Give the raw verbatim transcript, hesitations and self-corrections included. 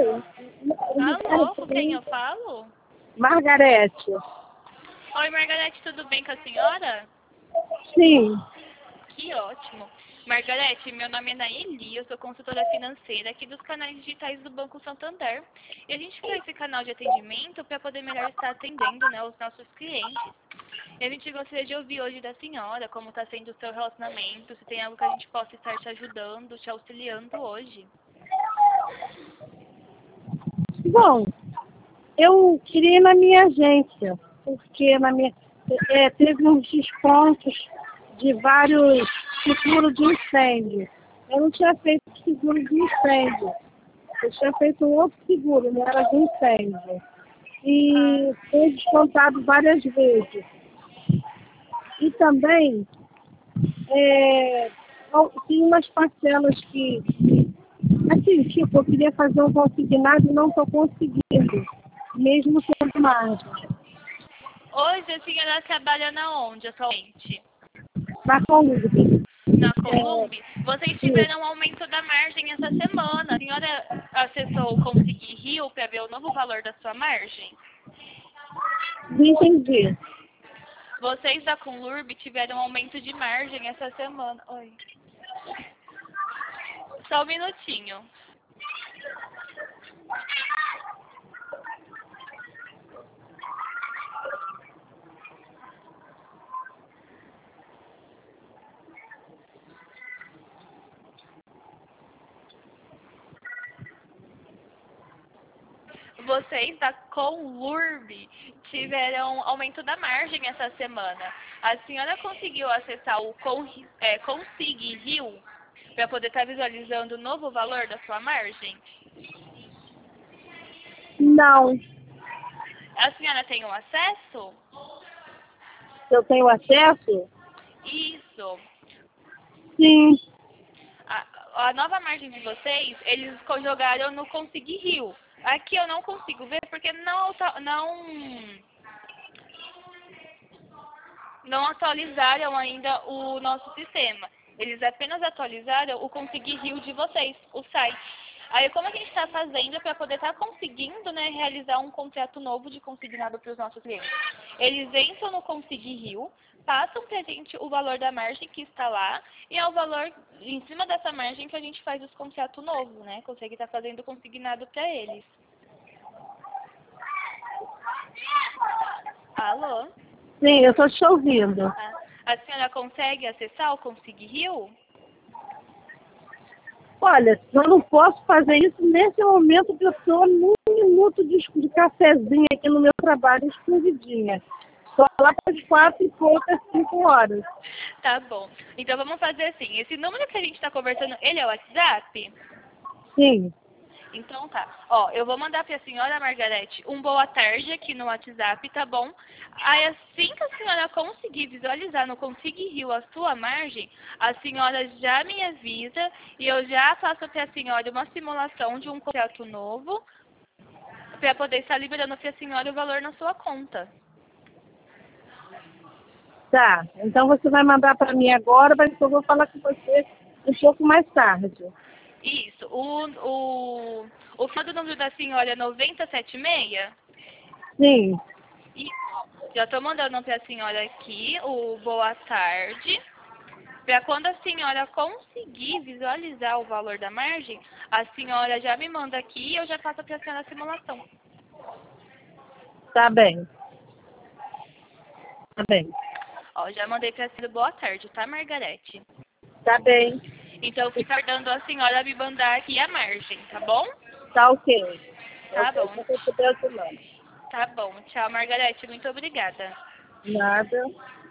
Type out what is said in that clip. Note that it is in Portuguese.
Oi. Alô, com quem eu falo? Margarete. Oi, Margarete, tudo bem com a senhora? Sim. Que ótimo. Margarete, meu nome é Naeli, eu sou consultora financeira aqui dos canais digitais do Banco Santander. E a gente criou esse canal de atendimento para poder melhor estar atendendo, né, os nossos clientes. E a gente gostaria de ouvir hoje da senhora como está sendo o seu relacionamento, se tem algo que a gente possa estar te ajudando, te auxiliando hoje. Bom, eu queria ir na minha agência, porque na minha, é, teve uns descontos de vários seguros de incêndio. Eu não tinha feito seguro de incêndio. Eu tinha feito um outro seguro, não era de incêndio. E foi descontado várias vezes. E também é, tem umas parcelas que, assim, tipo, eu queria fazer um consignado e não estou conseguindo, mesmo tendo margem. Hoje a senhora trabalha na onde atualmente? Na Columbi. Na Columbi? Vocês tiveram um aumento da margem essa semana. A senhora acessou o Consegui Rio para ver o novo valor da sua margem? Não entendi. Vocês da Conlurb tiveram um aumento de margem essa semana. Oi. Só um minutinho. Vocês da Conlurb tiveram aumento da margem essa semana. A senhora conseguiu acessar o Con, é, Consegui Rio para poder estar visualizando o novo valor da sua margem? Não. A senhora tem um acesso? Eu tenho acesso? Isso. Sim. A, a nova margem de vocês, eles jogaram no Consegui Rio. Aqui eu não consigo ver porque não, não, não atualizaram ainda o nosso sistema. Eles apenas atualizaram o Consegui Rio de vocês, o site. Aí como a gente está fazendo para poder estar tá conseguindo, né, realizar um contrato novo de consignado para os nossos clientes? Eles entram no Consegui Rio, passam para a gente o valor da margem que está lá e é o valor em cima dessa margem que a gente faz os contratos novos, né? Consegue estar tá fazendo consignado para eles. Alô? Sim, eu estou te ouvindo. Ah, a senhora consegue acessar o Consegui Rio? Olha, eu não posso fazer isso nesse momento que eu estou num minuto de, de cafezinho aqui no meu trabalho, escondidinha. Só lá para as quatro e poucas, cinco horas. Tá bom. Então vamos fazer assim. Esse número que a gente está conversando, ele é o WhatsApp? Sim. Então tá. Ó, eu vou mandar para a senhora Margarete um boa tarde aqui no WhatsApp, tá bom? Aí assim que a senhora conseguir visualizar no Consegui Rio a sua margem, a senhora já me avisa e eu já faço para a senhora uma simulação de um contrato novo para poder estar liberando para a senhora o valor na sua conta. Tá. Então você vai mandar para mim agora, mas eu vou falar com você um pouco mais tarde. Isso. O, o, o final do número da senhora é noventa e setenta e seis? Sim. E, ó, já estou mandando para a senhora aqui o boa tarde. Para quando a senhora conseguir visualizar o valor da margem, a senhora já me manda aqui e eu já faço para a senhora a simulação. Tá bem. Tá bem. Ó, já mandei para a senhora boa tarde, tá, Margarete? Tá bem. Então, fica aguardando a senhora me mandar aqui a margem, tá bom? Tá ok. Tá Ok, bom. só que eu te peço não. Tá bom. Tchau, Margarete. Muito obrigada. Nada.